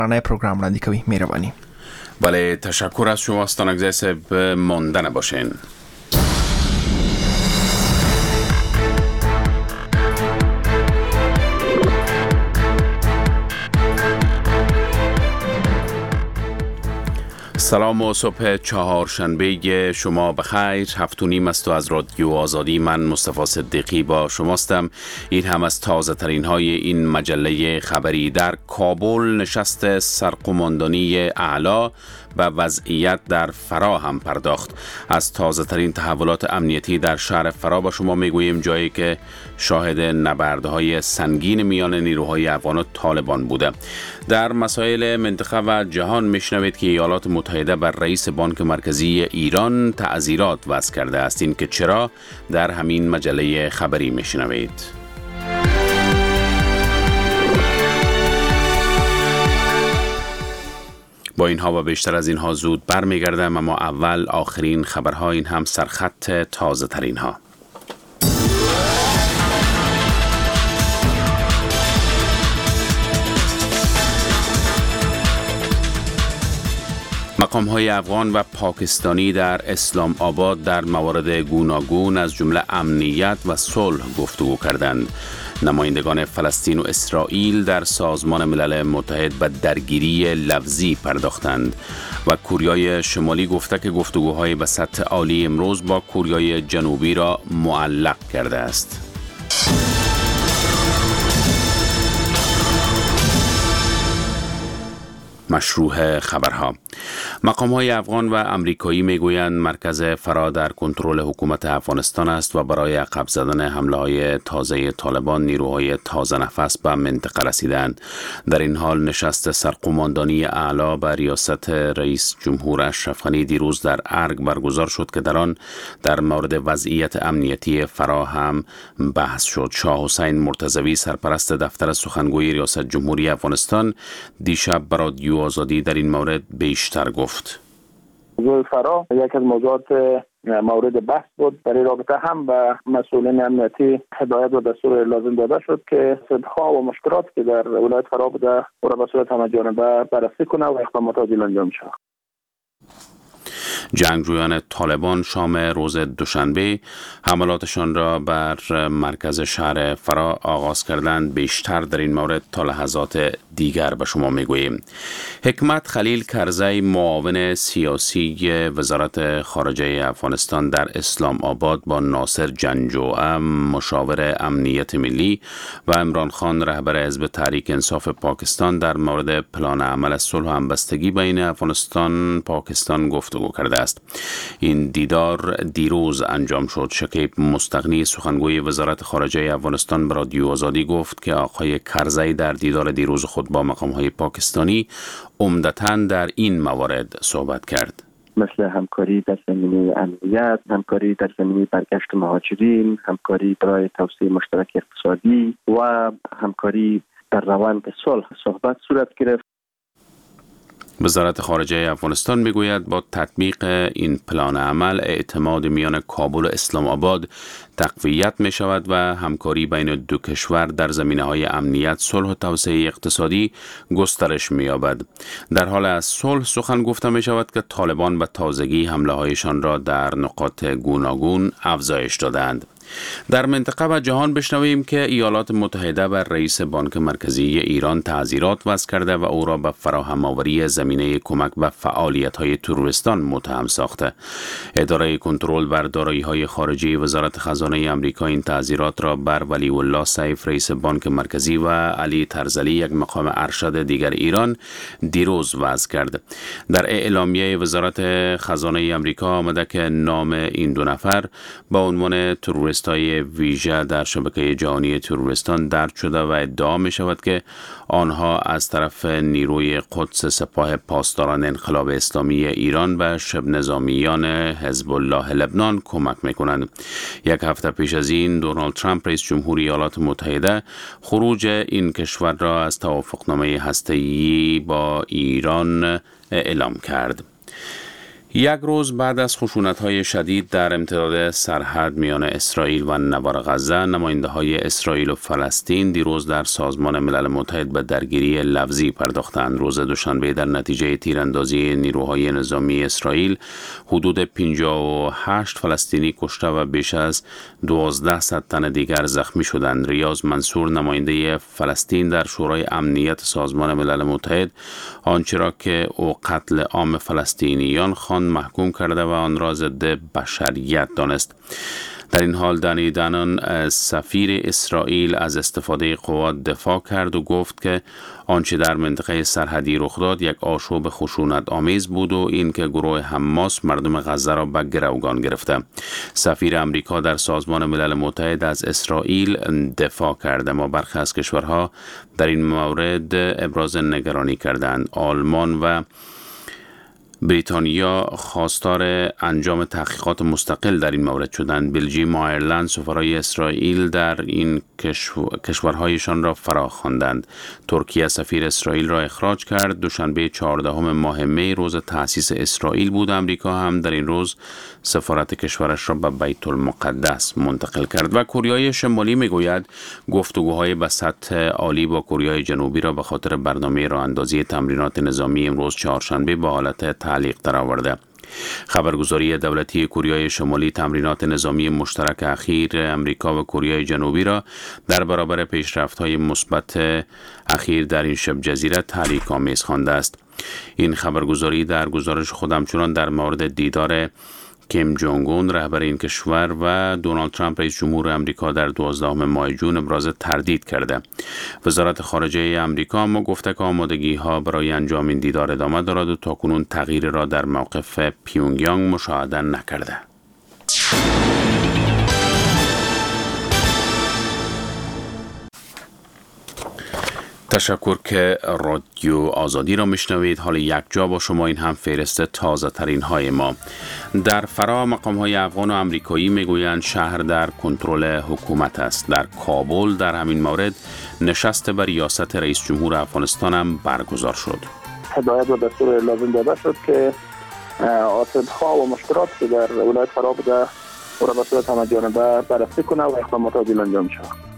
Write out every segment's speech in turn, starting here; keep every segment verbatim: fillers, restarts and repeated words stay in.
رانه پروگرام را دیگه مهربانی. بله، تشکر از شما استانگزه صاحب، ماندن باشین. سلام و صبح چهارشنبه شما بخیر. هفت و نیم است و از رادیو آزادی من مصطفی صدیقی با شماستم. این هم از تازه ترین های این مجله خبری. در کابل نشست سرقماندانی اعلی و وضعیت در فرا هم پرداخت. از تازه ترین تحولات امنیتی در شهر فرا با شما میگوییم، جایی که شاهد نبردهای سنگین میان نیروهای افغان و طالبان بوده. در مسائل منطقه و جهان میشنوید که ایالات متحده بر رئیس بانک مرکزی ایران تعزیرات وضع کرده است. این که چرا، در همین مجله خبری میشنوید. با اینها و بیشتر از اینها زود برمیگردم، اما اول آخرین خبرها، این هم سرخط تازه ترین ها. مقام‌های افغان و پاکستانی در اسلام آباد در موارد گوناگون از جمله امنیت و صلح گفتگو کردند. نمایندگان فلسطین و اسرائیل در سازمان ملل متحد به درگیری لفظی پرداختند و کوریای شمالی گفته که گفتگوهای به سطح عالی امروز با کوریای جنوبی را معلق کرده است. مشروع خبرها. مقام‌های افغان و امریکایی میگویند مرکز فرا در کنترل حکومت افغانستان است و برای عقب زدن حمله‌های تازه طالبان نیروهای تازه نفس به منطقه رسیدند. در این حال نشست سرقماندانی اعلی به ریاست رئیس جمهور اشرف غنی دیروز در ارگ برگزار شد که در آن در مورد وضعیت امنیتی فرا هم بحث شد. شاه حسین مرتضوی سرپرست دفتر سخنگوی ریاست جمهوری افغانستان دیشب بر رادیو آزادی در این مورد بیشتر گفت. موضوع فرا یک از موضوعات مورد بحث بود. در این رابطه هم به مسئولین امنیتی هدایت و دستور لازم داده شد که صدها و مشکلات که در ولایت فرا بوده او را به صورت همه‌جانبه بررسی کنه و اقدامات عاجل انجام شود. جنگجویان طالبان شام روز دوشنبه حملاتشان را بر مرکز شهر فرا آغاز کردند. بیشتر در این مورد تا لحظات دیگر به شما میگوییم. حکمت خلیل کرزی، معاون سیاسی وزارت خارجه افغانستان در اسلام آباد، با ناصر جنجوعه مشاور امنیت ملی و عمران خان رهبر حزب تحریک انصاف پاکستان در مورد پلان عمل صلح و همبستگی بین افغانستان پاکستان گفتگو کرده است. این دیدار دیروز انجام شد. شکیب مستغنی سخنگوی وزارت خارجه افغانستان به رادیو آزادی گفت که آقای کرزی در دیدار دیروز خود با مقام‌های پاکستانی عمدتاً در این موارد صحبت کرد، مثل همکاری در زمینه امنیت، همکاری در زمینه برگشت مهاجرین، همکاری برای توسعه مشترک اقتصادی و همکاری در روند صلح صحبت صورت گرفت. وزارت خارجه افغانستان میگوید با تطبیق این پلان عمل اعتماد میان کابل و اسلام آباد تقویت می شود و همکاری بین دو کشور در زمینه‌های امنیت، صلح و توسعه اقتصادی گسترش می یابد. در حال از صلح سخن گفته می شود که طالبان به تازگی حمله‌هایشان را در نقاط گوناگون افزایش دادند. در منطقه و جهان بشنویم که ایالات متحده بر رئیس بانک مرکزی ایران تعزیرات وضع کرده و او را به فراهم آوری زمینه کمک به فعالیت‌های تروریستان متهم ساخته. اداره کنترل بر دارایی‌های خارجی وزارت خزانه آمریکا این تعزیرات را بر ولی الله سیف رئیس بانک مرکزی و علی ترزلی یک مقام ارشد دیگر ایران دیروز وضع کرد. در اعلامیه وزارت خزانه آمریکا آمده که نام این دو نفر با عنوان تروریست های ویژه در شبکه جهانی تروریستان درج شده و ادعا می شود که آنها از طرف نیروی قدس سپاه پاسداران انقلاب اسلامی ایران و شبه نظامیان حزب الله لبنان کمک می کنند. یک هفته پیش از این دونالد ترامپ رئیس جمهوری ایالات متحده خروج این کشور را از توافقنامه هسته‌ای با ایران اعلام کرد. یک روز بعد از خشونت‌های شدید در امتداد سرحد میان اسرائیل و نوار غزه، نماینده‌های اسرائیل و فلسطین دیروز در سازمان ملل متحد به درگیری لفظی پرداختند. روز دوشنبه در نتیجه تیراندازی نیروهای نظامی اسرائیل حدود پنجاه و هشت فلسطینی کشته و بیش از دوازده صد تن دیگر زخمی شدند. ریاض منصور، نماینده فلسطین در شورای امنیت سازمان ملل متحد، آنچه را که او قتل عام فلسطینیان خواند محکوم کرده و آن را ضد بشریت دانست. در این حال دانی دانان، سفیر اسرائیل، از استفاده قوات دفاع کرد و گفت که آنچه در منطقه سرحدی رخ داد یک آشوب خشونت آمیز بود و این که گروه حماس مردم غزه را به گروگان گرفته. سفیر امریکا در سازمان ملل متحد از اسرائیل دفاع کرد، اما برخی از کشورها در این مورد ابراز نگرانی کردند. آلمان و بریتانیا خواستار انجام تحقیقات مستقل در این مورد شدند. بلژیم و ایرلند سفرای اسرائیل در این کشورهایشان را فرا خواندند. ترکیه سفیر اسرائیل را اخراج کرد. دوشنبه چهاردهم ماه می روز تأسیس اسرائیل بود. امریکا هم در این روز سفارت کشورش را به بیت المقدس منتقل کرد. و کره شمالی میگوید گفتگوهای به سطح عالی با کره جنوبی را به خاطر برنامه راه اندازی تمرینات نظامی امروز چهارشنبه با حالت تعلیق درآورده. خبرگزاری دولتی کره شمالی تمرینات نظامی مشترک اخیر امریکا و کره جنوبی را در برابر پیشرفت‌های مثبت اخیر در این شبه جزیره تحریک آمیز خوانده است. این خبرگزاری در گزارش خود همچنان در مورد دیدار کیم جونگ اون رهبر این کشور و دونالد ترامپ رئیس جمهور امریکا در دوازدهم ماه ژوئن ابراز تردید کرده. وزارت خارجه امریکا اما گفته که آمادگی ها برای انجام این دیدار ادامه دارد و تاکنون تغییر را در موقف پیونگ یانگ مشاهده نکرده. تشکر که رادیو آزادی را میشنوید. حال یک جا با شما، این هم فهرست تازه ترین های ما. در فرا مقام های افغان و امریکایی میگویند شهر در کنترل حکومت است. در کابل در همین مورد نشست بر ریاست رئیس جمهور افغانستان هم برگزار شد. هدایت و دستور لازم داده شد که آسیب‌ها و مشکلات که در ولایت فرا بوده او را به صورت همه‌جانبه بررسی کنه و اقدامات عاجل انجام شود.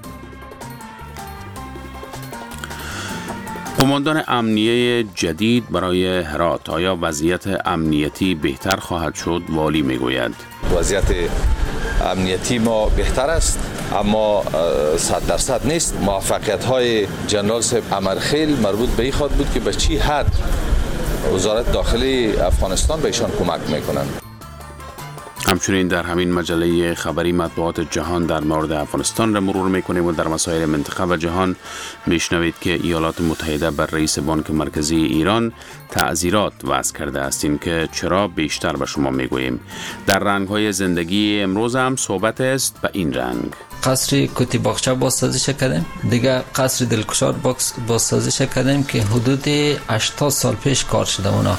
قماندان امنیه جدید برای هرات، آیا وضعیت امنیتی بهتر خواهد شد؟ والی میگوید وضعیت امنیتی ما بهتر است، اما صد درصد نیست. موفقیت های جنرال صاحب امرخیل مربوط به این خواهد بود که به چی حد وزارت داخلی افغانستان به ایشان کمک میکنند. همچنین در همین مجله خبری مطبوعات جهان در مورد افغانستان را مرور میکنیم و در مسائل منطقه و جهان میشنوید که ایالات متحده بر رئیس بانک مرکزی ایران تعزیرات وضع کرده است. این که چرا بیشتر به شما میگوییم. در رنگ‌های زندگی امروز هم صحبت است به این رنگ. قصر کوتی باغچه بازسازی کردیم، دیگه قصر دلکشار بازسازی کردیم که حدود هشتاد سال پیش کار شده اونا.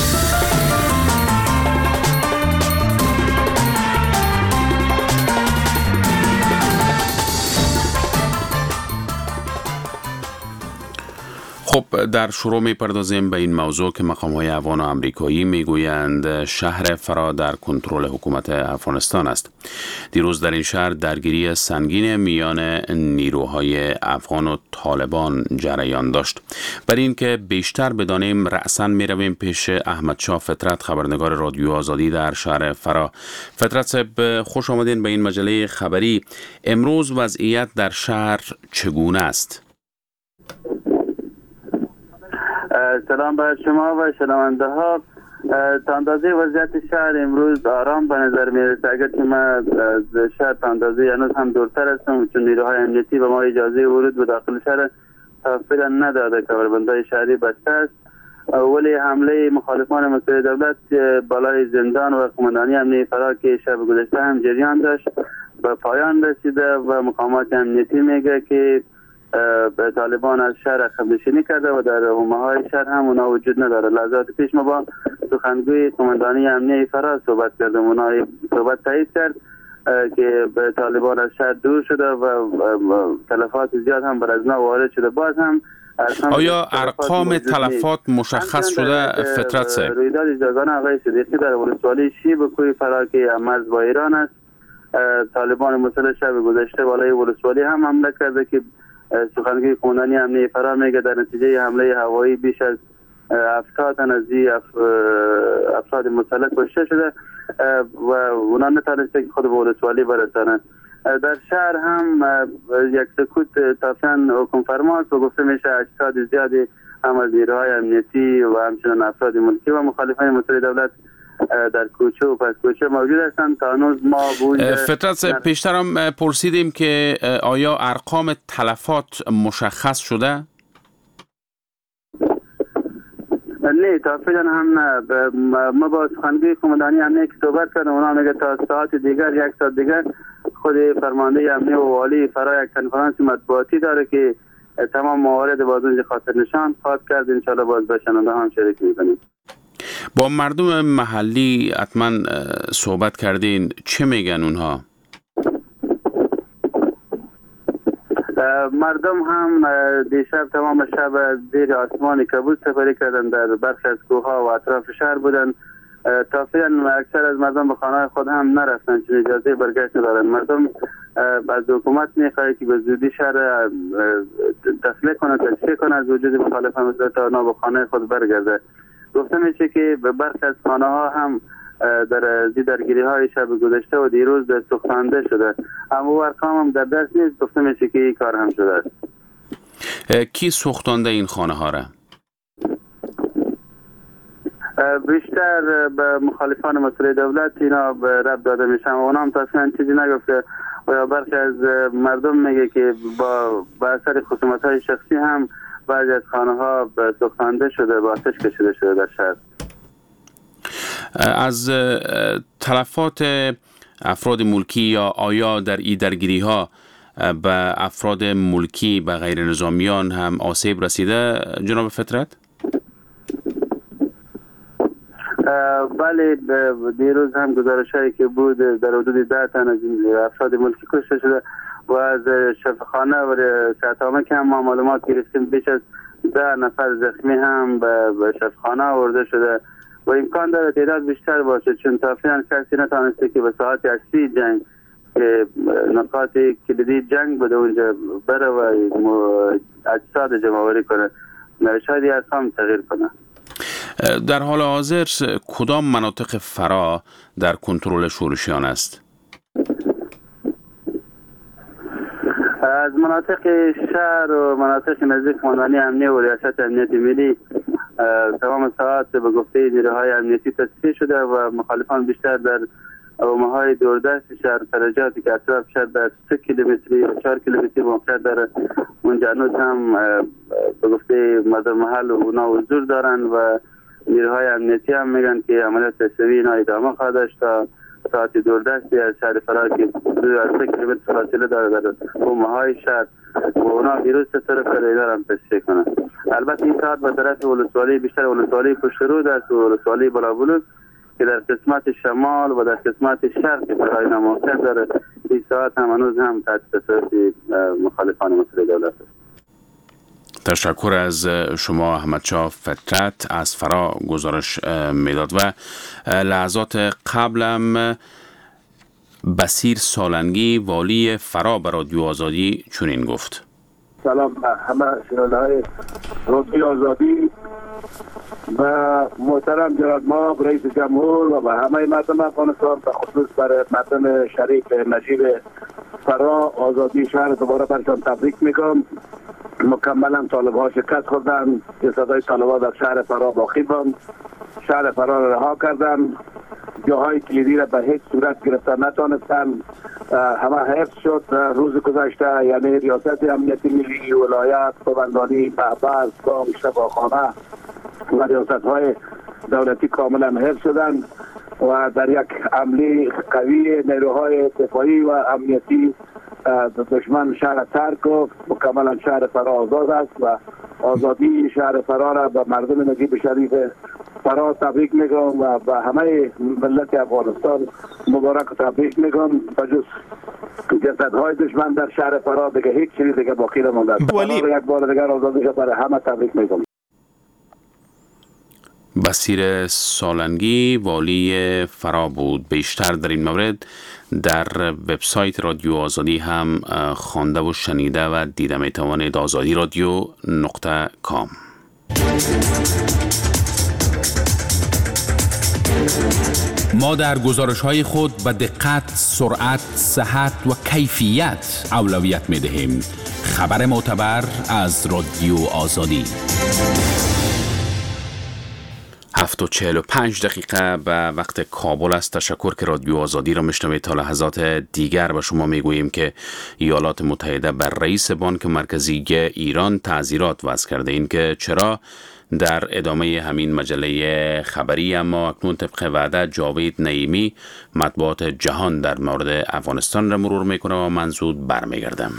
خب در شروع می پردازیم به این موضوع که مقام‌های افغان و امریکایی میگویند شهر فرا در کنترل حکومت افغانستان است. دیروز در این شهر درگیری سنگین میان نیروهای افغان و طالبان جریان داشت. برای این که بیشتر بدانیم رأساً می رویم پیش احمد شاه فطرت، خبرنگار رادیو آزادی در شهر فرا. فطرت صاحب، خوش آمدین به این مجله خبری. امروز وضعیت در شهر چگونه است؟ سلام بر شما و شنونده ها. تا اندازه وضعیت شهر امروز آرام به نظر می رسه. اگر که من از شهر تا اندازه هنوز هم دورتر هستم، چون نیروهای امنیتی به ما اجازه ورود به داخل شهر فعلا نداده، کمربندهای شهری بسته است، ولی حمله مخالفان مسئول دولت بالای زندان و قماندانی امنیه فرا که شب گذشته هم جریان داشت به پایان رسیده و مقامات امنیتی میگه که به طالبان از شهر عقب‌نشینی کرده و در حومه های شهر هم اونا وجود نداره. لحظات پیش ما با سخنگوی قماندانی امنیه فرا صحبت کردم، اونا صحبت تایید کرد که به طالبان از شهر دور شده و تلفات زیاد هم بر از اونا وارد شده. باز هم آیا ارقام تلفات مشخص شده فطرت صاحب؟ رویداد جاگان آقای صدیقی در ولسوالی شیب کوی فرا که مرز با ایران است، طالبان مسلح شب گذشته بالای ولسوالی هم حمله کرده که سخنگوی قومندانی امنیه فرا میگه در نتیجه حمله هوایی بیش از هفتاد تن از افراد مسلح کشته شده و اونا نتونسته که خود به ولسوالی برسانند. در شهر هم یک سکوت تافیان حکم فرماست و گفته میشه اجساد زیادی هم از نیروهای امنیتی و همچنان افراد ملکی و مخالفان مسئول دولت در کوچه و پس کوچه موجود هستند. تا هنوز ما بود فطرت پیشتر هم پرسیدیم که آیا ارقام تلفات مشخص شده؟ نه تا فعلا هم نه. ما با سخنگوی قومندانی امنیه که صحبت کردم، اونا میگه تا ساعت دیگر یک ساعت دیگر خود فرمانده امنیه و والی فرا یک کنفرانس مطبوعاتی داره که تمام موارد بازنج خاطر نشان خواهد کرد. انشالله باز به شنونده هم شریک میکنیم. با مردم محلی حتما صحبت کردین، چه میگن اونها؟ مردم هم دیشب تمام شب زیر آسمان کابل سفری کردن، در برخی از کوه‌ها و اطراف شهر بودن. تا فعلا اکثر از مردم به خانه خود هم نرفتن چون اجازه برگشت ندارن. مردم از حکومت میخواهد که به زودی شهر تسلیح کنه، تشریح کنه از وجود مخالفان مسئله تا اونا به خانه خود برگرده. گفته میشه که به برخی از خانه ها هم در درگیری های شب گذشته و دیروز سوختانده شده، اما او ارقام هم در دست نیست. گفته میشه که این کار هم شده است. کی سوختانده این خانه ها را؟ بیشتر به مخالفان مسئله دولت اینا رب داده میشن و اونا هم تاصیلا چیزی نگفته و برخی از مردم میگه که با با اثر خصومت های شخصی هم بعضی از خانه ها سوختانده شده، با آتش کشیده شده در شهر. از تلفات افراد ملکی یا آیا در این درگیری ها به افراد ملکی به غیر نظامیان هم آسیب رسیده جناب فطرت؟ بله، دیروز هم گزارش هایی که بود در حدود ده تن از افراد ملکی کشته شده و از شفاخانه و صحت‌عامه که هم ما معلومات گرفتیم بیش از ده نفر زخمی هم به شفاخانه آورده شده و امکان داره تعداد بیشتر باشه چون تا فعلا کسی نتوانسته که به ساعت اصلی جنگ که نقاط کلیدی جنگ بوده اونجا بره و اجساد جمع‌آوری کنه. شاید این ارقام تغییر کنه. در حال حاضر کدام مناطق فرا در کنترل شورشیان است؟ از مناطق شهر و مناطق نزدیک قومندانی امنیه و ریاست امنیت ملی تمام ساعت به گفته نیروهای امنیتی تصفیه شده و مخالفان بیشتر در حومه‌های دوردست شهر فرجاتی که اطراف شهر در سه کیلومتری و چهار کیلومتری موقعیت داره اونجا هنوز هم به گفته مردم محل و اونا حضور دارن و نیروهای امنیتی هم میگن که عملیات تصفیه اینا ادامه خواهد داشت تا ساعت دوردستی از شهر فرا که حدود سه کیلومتر فاصله داره در حومه‌های شهر و اونا دیروز تصرف کرده اینا هم تصفیه کنن. البته این ساعت به طرف ولسوالی بیشتر ولسوالی پشت رود است و ولسوالی بلابلوک که در قسمت شمال و در قسمت شرق برای موقعیت داره. این ساعت هم هنوز هم تحت تصرف مخالفان مسئله دولت است. تشکر از شما احمدشاه فطرت از فرا گزارش میداد و لحظات قبلم بصیر سالنگی والی فرا به رادیو آزادی چنین گفت. سلام به همه شنونده‌های رادیو آزادی و محترم جناب ما رئیس جمهور و به همه مردم افغانستان به خصوص بر مردم شریف نجیب فرا آزادی شهر دوباره برشان تبریک میگم. مکملا طالب‌ها شکست خوردن، جسدهای طالب‌ها در شهر فرا باقی بود. شهر فرا را رها کردن، جاهای کلیدی را به هیچ صورت گرفتن نتوانستن. همه حفظ شد. روز گذشته یعنی ریاست امنیتی ملی ولایت قومندانی بهبز بام شفاخانه و ریاست‌های دولتی کاملا حفظ شدند و در یک حمله قوی نیروهای دفاعی و امنیتی دشمن شهر ترک گفت. مکملا شهر فرا آزاد است و آزادی شهر فرا را به مردم نجیب شریف فرا تبریک میگم و به همه ملت افغانستان مبارک تبریک میگم. بجز جسدهای دشمن در شهر فرا دیگه هیچ چیزی دیگه باقی نمانده. ولی یک بار دیگر آزادیش برای همه تبریک میگم. بصیر سالنگی والی فرا بود. بیشتر در این مورد در وبسایت رادیو آزادی هم خوانده و شنیده و دیده میتوانید. آزادی رادیو نقطه کام. ما در گزارش‌های خود به دقت، سرعت، صحت و کیفیت اولویت می‌دهیم. خبر معتبر از رادیو آزادی. هفت و چهل و پنج دقیقه به وقت کابل است. تشکر که رادیو آزادی را میشنوید. تا لحظات دیگر به شما میگوییم که ایالات متحده بر رئیس بانک مرکزی ایران تعزیرات وضع کرده. این که چرا در ادامه همین مجله خبری، اما اکنون طبق وعده جاوید نعیمی مطبوعات جهان در مورد افغانستان را مرور میکنه و من زود برمیگردم.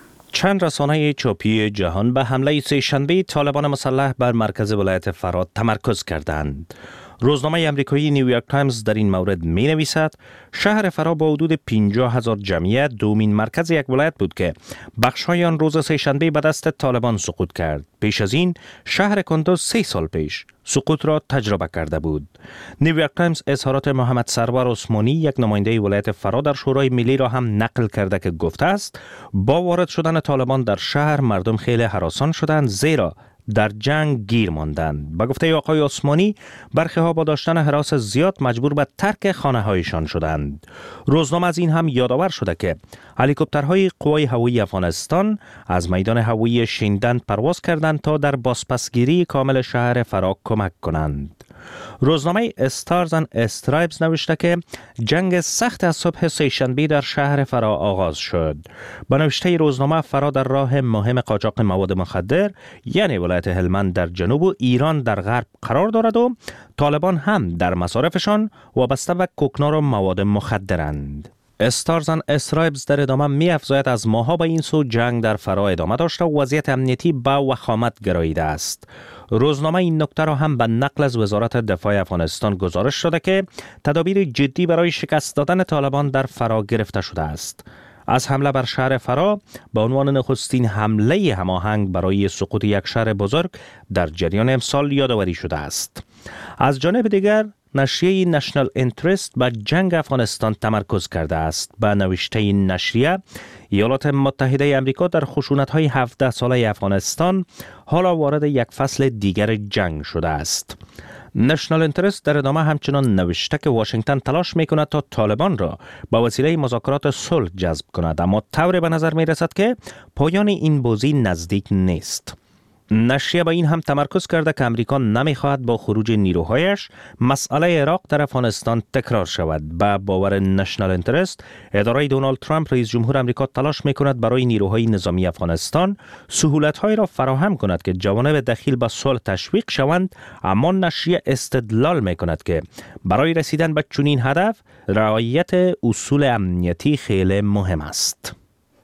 چند رسانه چاپی جهان به حمله سه‌شنبه طالبان مسلح بر مرکز ولایت فرات تمرکز کردند. روزنامه امریکایی نیویورک تایمز در این مورد می نویسد شهر فرا با حدود پنجاه هزار جمعیت دومین مرکز یک ولایت بود که بخش‌های آن روز سه‌شنبه به دست طالبان سقوط کرد. پیش از این شهر کندوز سه سال پیش سقوط را تجربه کرده بود. نیویورک تایمز اظهارات محمد سرور عثمانی، یک نماینده ولایت فرا، در شورای ملی را هم نقل کرده که گفته است با وارد شدن طالبان در شهر مردم خیلی هراسان شدند زیرا در جنگ گیر ماندند. به گفته آقای عثمانی برخی ها با داشتن هراس زیاد مجبور به ترک خانه هایشان شدند. روزنامه از این هم یادآور شده که هلیکوپترهای قوای هوایی افغانستان از میدان هوایی شیندن پرواز کردند تا در بازپسگیری کامل شهر فرا کمک کنند. روزنامه استارز اند استرایبز نوشته که جنگ سخت از صبح سه‌شنبه در شهر فرا آغاز شد. با نوشته روزنامه فرا در راه مهم قاچاق مواد مخدر، یعنی ولایت هلمند در جنوب و ایران در غرب قرار دارد و طالبان هم در مصارفشان وابسته و کوکنار و مواد مخدرند. استارز اند استرایبز در ادامه می افزاید از ماها به این سو جنگ در فرا ادامه داشته و وضعیت امنیتی به وخامت گراییده است. روزنامه این نکته را هم به نقل از وزارت دفاع افغانستان گزارش شده که تدابیر جدی برای شکست دادن طالبان در فرا گرفته شده است. از حمله بر شهر فرا به عنوان نخستین حمله هماهنگ برای سقوط یک شهر بزرگ در جریان امسال یادآوری شده است. از جانب دیگر نشریه نشنال اینترست به جنگ افغانستان تمرکز کرده است. به نوشته این نشریه ایالات متحده آمریکا در خشونت‌های هفده ساله افغانستان حالا وارد یک فصل دیگر جنگ شده است. نشنال اینترست در ادامه همچنان نوشته که واشنگتن تلاش می‌کند تا طالبان را به وسیله مذاکرات صلح جذب کند، اما طوری به نظر می‌رسد که پایان این بازی نزدیک نیست. نشریه به این هم تمرکز کرده که امریکا نمیخواهد با خروج نیروهایش مسئله عراق در افغانستان تکرار شود. به باور نشنال اینترست اداره دونالد ترامپ رئیس جمهور امریکا تلاش میکند برای نیروهای نظامی افغانستان سهولت‌هایی را فراهم کند که جوانب دخیل به صلح تشویق شوند، اما نشریه استدلال میکند که برای رسیدن به چنین هدف رعایت اصول امنیتی خیلی مهم است.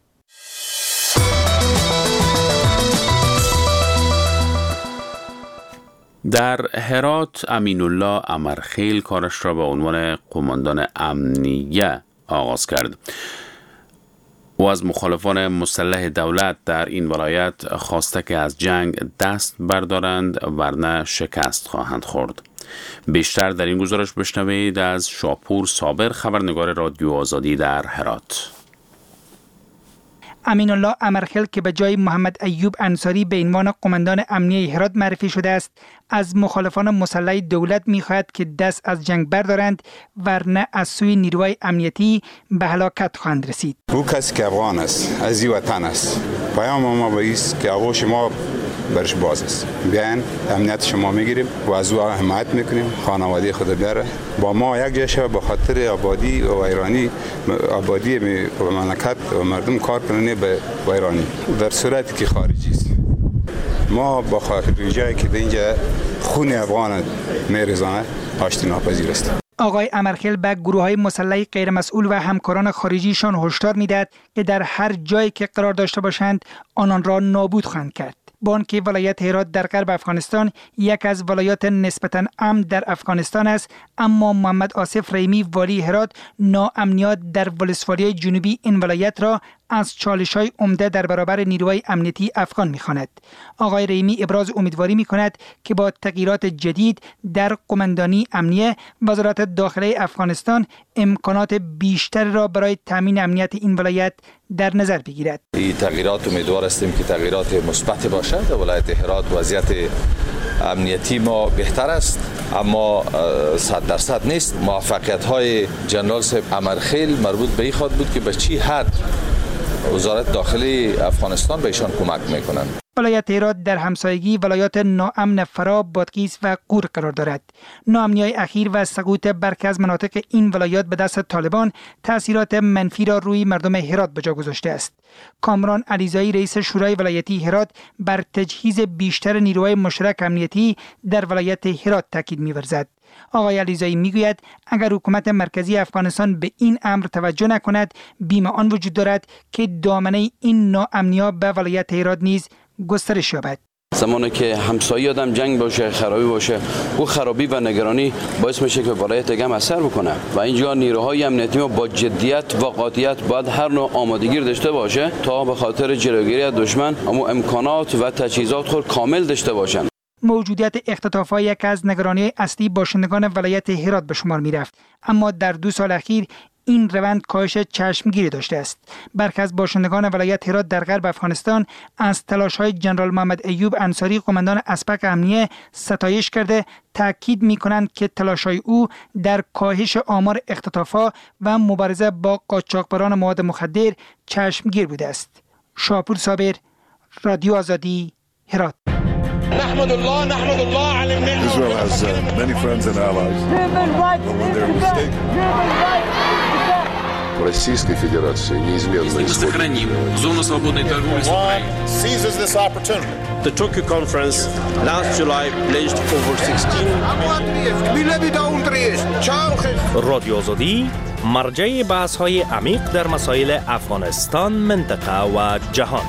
در هرات امین الله امرخیل کارش را به عنوان قماندان امنیه آغاز کرد. او از مخالفان مسلح دولت در این ولایت خواسته که از جنگ دست بردارند ورنه شکست خواهند خورد. بیشتر در این گزارش بشنوید از شاپور صابر، خبرنگار رادیو آزادی در هرات. امین الله امرخیل که به جای محمد ایوب انصاری به عنوان قماندان امنیه هرات معرفی شده است، از مخالفان مسلح دولت می‌خواهد که دست از جنگ بردارند ورنه از سوی نیروهای امنیتی به هلاکت خواهند رسید. او کسی که افغان است، از این وطن است، پیام ما به است که آغوش ما برش باز است. بیاین امنیت شما میگیریم و از او حمایت میکنیم، خانواده خود بیاره با ما یک جای شب به خاطر آبادی و ایرانی آبادی مملکت و مردم کار کنه به ایرانی. در صورتی که خارجی است ما با خارجی که اینجا خون افغان میریزانه آشتی ناپذیر است. آقای امرخیل به گروه‌های مسلح غیر مسئول و همکاران خارجیشان هشدار می‌دهد که در هر جایی که قرار داشته باشند آنان را نابود خواهند کرد. بانک ولایت هرات در غرب افغانستان یک از ولایات نسبتاً امن در افغانستان است، اما محمد آصف رحیمی والی هرات ناامنیات در ولسوالی جنوبی این ولایت را از چالش‌های عمده در برابر نیروهای امنیتی افغان می‌خواند. آقای رحیمی ابراز امیدواری می‌کند که با تغییرات جدید در قماندانی امنیه وزارت داخله افغانستان امکانات بیشتر را برای تامین امنیت این ولایت در نظر بگیرد. این تغییرات امیدوار هستیم که تغییرات مثبت باشد. در ولایت هرات وضعیت امنیتی ما بهتر است، اما صد درصد نیست. موفقیت‌های جنرال صاحب امرخیل مربوط به این خواهد بود که به چی حد وزارت داخلی افغانستان به ایشان کمک میکنند. ولایت هرات در همسایگی ولایات ناامن فراب، بادغیس و قور قرار دارد. ناامنی‌های اخیر و سقوط برخی از مناطق این ولایات به دست طالبان تأثیرات منفی را روی مردم هرات به جا گذاشته است. کامران علیزایی رئیس شورای ولایتی هرات بر تجهیز بیشتر نیروهای مشترک امنیتی در ولایت هرات تاکید می‌ورزد. آقای علیزایی میگوید اگر حکومت مرکزی افغانستان به این امر توجه نکند، بیم آن وجود دارد که دامنه این ناامنی‌ها به ولایت هرات نیز گسترش یابد. زمانی که همسایه آدم جنگ باشه، خرابی باشه، او خرابی و نگرانی باعث میشه که ولایت دیگه هم اثر بکنه و اینجا نیروهای امنیتی ما با جدیت و قاطعیت باید هر نوع آمادگی داشته باشه تا به خاطر جلوگیری از دشمن اما امکانات و تجهیزات خود کامل داشته باشن. موجودیت اختطاف‌ها یک از نگرانی اصلی باشندگان ولایت هرات به شمار می‌رفت، اما در دو سال اخیر این روند کاهش چشمگیری داشته است. برخی از باشندگان ولایت هرات در غرب افغانستان از تلاش‌های جنرال محمد ایوب انصاری قماندان اسپق امنیه ستایش کرده تاکید می‌کنند که تلاش‌های او در کاهش آمار اختطاف‌ها و مبارزه با قاچاقبران مواد مخدر چشمگیر بوده است. شاپور صابر، رادیو آزادی، هرات. نحمد الله نحمد الله على النعمة. Israel has uh, many friends and allies. But when they're mistaken. Российской Федерации неизменно сохраним зону свободной торговли с Украиной. Seizes this opportunity. The Tokyo conference last July pledged over sixteen. رادیو آزادی مرجع بحث‌های عمیق در مسائل افغانستان، منطقه و جهان.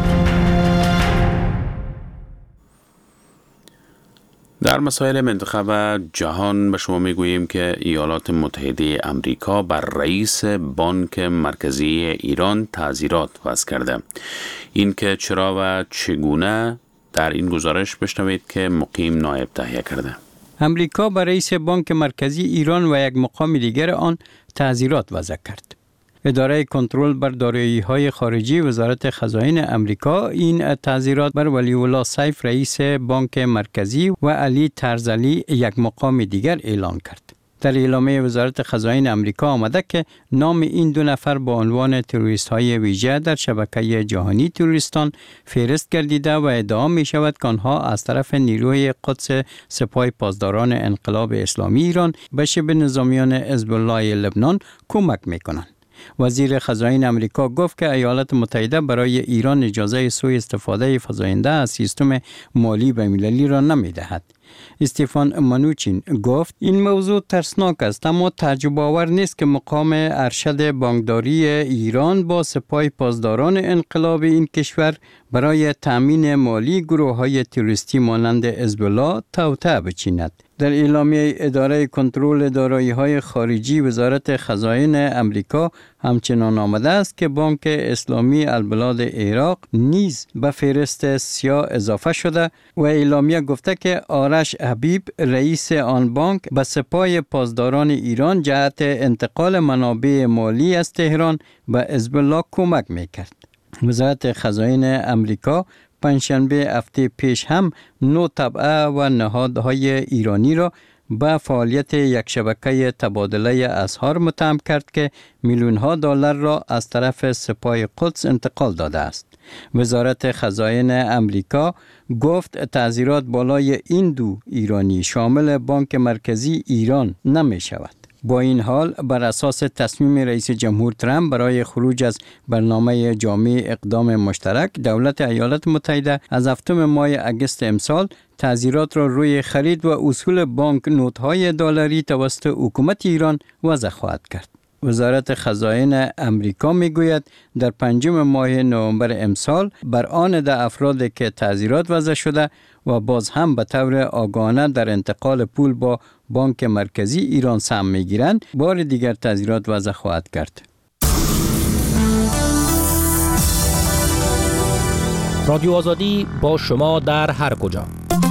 در مسائل منطقه و جهان به شما میگوییم که ایالات متحده امریکا بر رئیس بانک مرکزی ایران تعزیرات وضع کرده. این که چرا و چگونه در این گزارش بشنوید که مقیم نایب تهیه کرده. امریکا بر رئیس بانک مرکزی ایران و یک مقام دیگر آن تعزیرات وضع کرد. اداره کنترل بر دارایی‌های خارجی وزارت خزائن امریکا این تعزیرات بر ولی الله سیف رئیس بانک مرکزی و علی طرزعلی یک مقام دیگر اعلان کرد. در اعلامیه وزارت خزائن امریکا آمده که نام این دو نفر با عنوان تروریست‌های ویژه در شبکه جهانی تروریستان فهرست گردیده و ادعا می شود که آنها از طرف نیروی قدس سپاه پاسداران انقلاب اسلامی ایران به شبه نظامیان حزب الله لبنان کمک می کنند. وزیر خزائن امریکا گفت که ایالات متحده برای ایران اجازه سوء استفاده فزاینده از سیستم مالی بین‌المللی را نمی‌دهد. استیفان منوچین گفت این موضوع ترسناک است، اما تعجب آور نیست که مقام ارشد بانکداری ایران با سپاه پاسداران انقلاب این کشور برای تأمین مالی گروه‌های تروریستی مانند حزب الله توطئه بچیند. در اعلامیه اداره کنترل دارایی‌های خارجی وزارت خزائن امریکا همچنان آمده است که بانک اسلامی البلاد عراق نیز به فهرست سیاه اضافه شده و اعلامیه گفته که آرش حبیب رئیس آن بانک به سپاه پاسداران ایران جهت انتقال منابع مالی از تهران به حزب الله کمک می‌کرد. وزارت خزائن امریکا پنجشنبه هفته پیش هم نو طبعه و نهادهای ایرانی را به فعالیت یک شبکه تبادله اسعار متهم کرد که میلیون ها دلار را از طرف سپاه قدس انتقال داده است. وزارت خزائن امریکا گفت تعزیرات بالای این دو ایرانی شامل بانک مرکزی ایران نمی شود. با این حال بر اساس تصمیم رئیس جمهور ترامپ برای خروج از برنامه جامع اقدام مشترک، دولت ایالات متحده از هفتم ماه اگست امسال تعزیرات را روی خرید و اصول بانک نوت‌های دلاری توسط حکومت ایران وضع خواهد کرد. وزارت خزاین امریکا میگوید در پنجم ماه نوامبر امسال بر آن ده افرادی که تعزیرات وضع شده و باز هم به طور آگاهانه در انتقال پول با بانک مرکزی ایران سهم میگیرند، بار دیگر تعزیرات وضع خواهد کرد. رادیو آزادی با شما در هر کجا.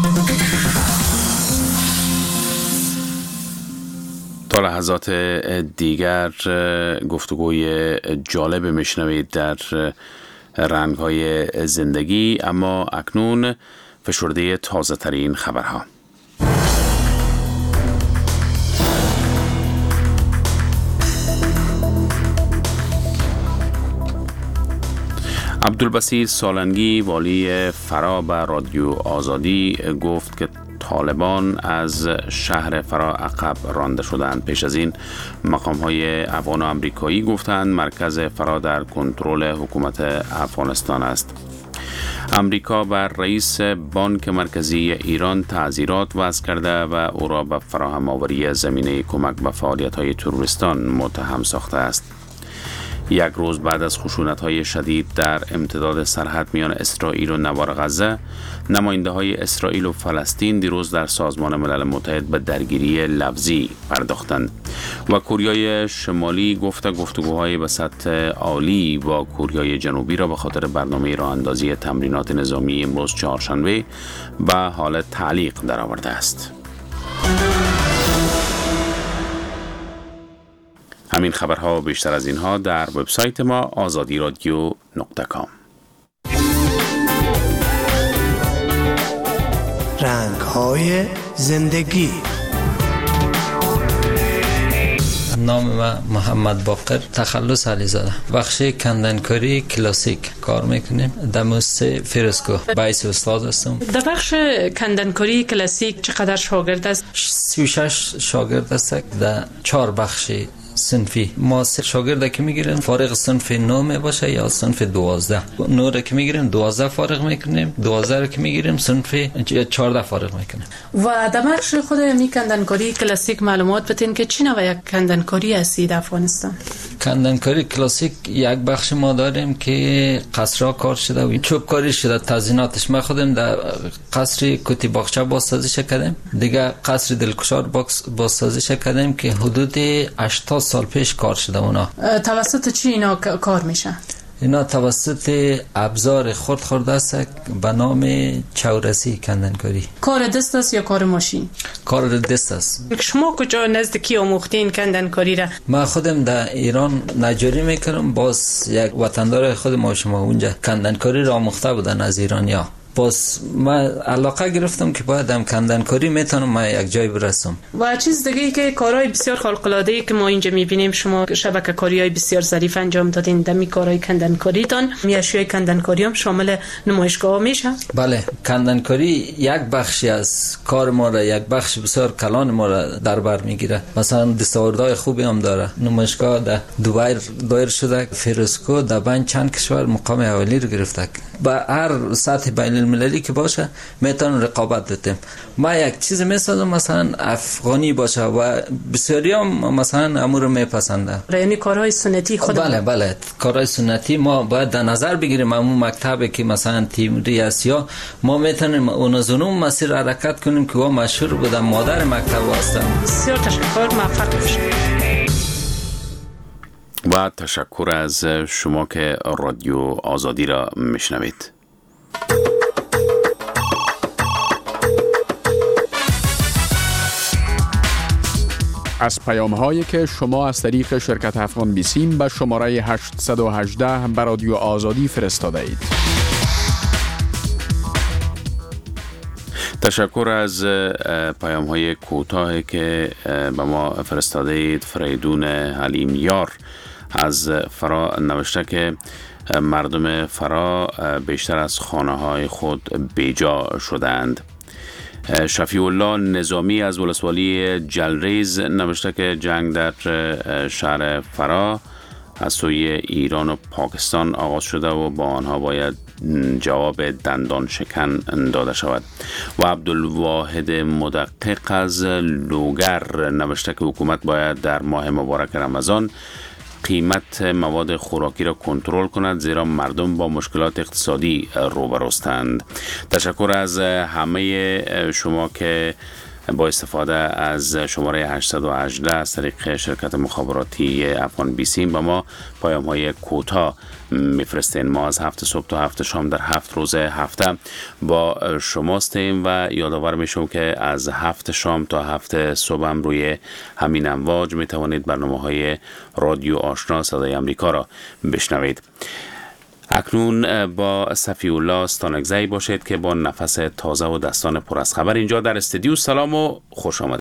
تا لحظات دیگر گفتگوی جالب میشنوید در رنگ‌های زندگی، اما اکنون فشرده تازه ترین خبرها. عبدالبصیر سالنگی والی فرا به رادیو آزادی گفت که طالبان از شهر فرا عقب رانده شدند. پیش از این مقام‌های افغان و آمریکایی گفتند مرکز فرا در کنترل حکومت افغانستان است. امریکا بر رئیس بانک مرکزی ایران تعزیرات وضع کرده و او را به فراهم آوری زمینه کمک به فعالیت‌های تروریستان متهم ساخته است. یک روز بعد از خشونت‌های شدید در امتداد سرحد میان اسرائیل و نوار غزه، نماینده‌های اسرائیل و فلسطین دیروز در سازمان ملل متحد به درگیری لفظی پرداختند و کوریای شمالی گفته گفتگوهای به سطح عالی با کوریای جنوبی را به خاطر برنامه راه اندازی تمرینات نظامی امروز چهارشنبه به حال تعلیق درآورده است. همین خبرها و بیشتر از اینها در وبسایت ما آزادی رادیو نقطه کام. رنگ‌های زندگی. نام من محمد باقر، تخلص علیزاده. بخش کندنکاری کلاسیک کار میکنیم. در موسسه فرسکو بایس استاد هستم. در بخش کندنکاری کلاسیک چقدر شاگرد است؟ سی و شش شاگرد است در چهار بخش صنفی. ما سه شاگرد که میگیریم فارغ صنف نو می باشه یا صنف دوازده. نو را که میگیریم دوازده فارغ میکنیم، دوازده را که میگیریم صنف چهارده فارغ میکنیم. و در بخش خود می کندنکاری کلاسیک معلومات بتین که چی نوع یک کندنکاری هستی در افغانستان؟ کندنکاری کلاسیک یک بخش ما داریم که قصرها کار شده و چوب کاری شده، تزییناتش ما خودم در قصر کوتی باغچه بازسازیش کردیم، دیگه قصر دلکشار باکس بازسازیش کردیم که حدود هشتاد سال پیش کار شده. اونا توسط چی اینا کار میشن؟ اینا توسط ابزار خرد خورده است به نام چورسی کندنکاری. کار دست است یا کار ماشین؟ کار دست است. شما کجا نزدیکی آموختین کندنکاری را؟ ما خودم در ایران نجاری میکنم، باز یک وطندار خود ما شما اونجا کندنکاری را آموخته بودن از ایرانیا. باز من علاقه گرفتم که باید هم کندنکاری میتونم ما یک جای برسم. و چیز دیگه ای که کارهای بسیار خارق‌العاده‌ای که ما اینجا میبینیم، شما شبکه کاری‌های بسیار ظریف انجام دادین در می کارهای کندنکاریتان. اشیاء کندنکاری هم شامل نمایشگاه میشه؟ بله، کندنکاری یک بخشی از کار ما را، یک بخش بسیار کلان ما را در بر میگیره. مثلا دستاوردهای خوبی هم داره. نمایشگاه در دبی دایر شده، فرسکو در بین چند کشور مقام اولی رو گرفته. با هر سطح بین المللی که باشه میتونن رقابت دادیم. ما یک چیز میسازم مثلا افغانی باشه و بسیاری هم مثلا امور میپسنده. یعنی کارهای سنتی خود. بله بله، کارهای سنتی ما باید در نظر بگیریم. همون مکتبی که مثلا تیموری اسیا، ما میتونیم اون از اون مسیر حرکت کنیم که وا مشهور بودن، مادر مکتب هستن. بسیار تشکر، موفق باشید. و تشکر از شما که رادیو آزادی را میشنوید. از پیام هایی که شما از طریق شرکت افغان بیسیم به شماره هشت یک هشت به رادیو آزادی فرستاده اید. تشکر از پیام های کوتاهی که به ما فرستاده اید. فریدون حلیم یار از فرا نوشته که مردم فرا بیشتر از خانه های خود بیجا شدند. شفیع الله نظامی از ولسوالی جلریز نوشته که جنگ در شهر فرا از سوی ایران و پاکستان آغاز شده و با آنها باید جواب دندان شکن داده شود. و عبدالواحد مدقق از لوگر نوشته که حکومت باید در ماه مبارک رمضان قیمت مواد خوراکی را کنترل کند، زیرا مردم با مشکلات اقتصادی روبروستند. تشکر از همه شما که با استفاده از شماره هشتصد و هجده از طریق شرکت مخابراتی افغان بیسیم با ما پیام های کوتاه میفرستین. ما از هفت صبح تا هفت شام در هفت روز هفته با شماستیم و یادآور میشم که از هفت شام تا هفت صبح هم روی همین امواج میتوانید برنامه های رادیو آشنا صدای امریکا را بشنوید. اکنون با صفی الله ستانکزی باشید که با نفس تازه و دستان پر از خبر اینجا در استودیو. سلام و خوش آمدید.